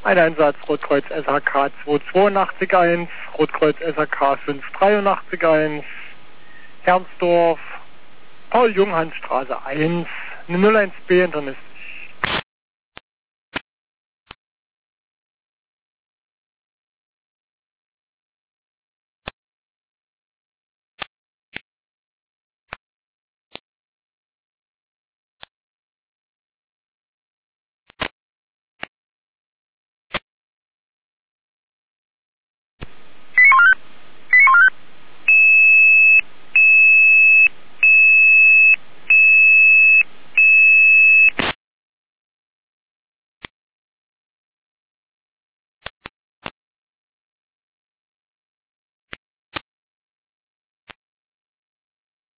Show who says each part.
Speaker 1: Ein Einsatz Rotkreuz SHK 2881, Rotkreuz SHK 5831, Hermsdorf, Paul-Junghans-Straße 1, eine 01B Internist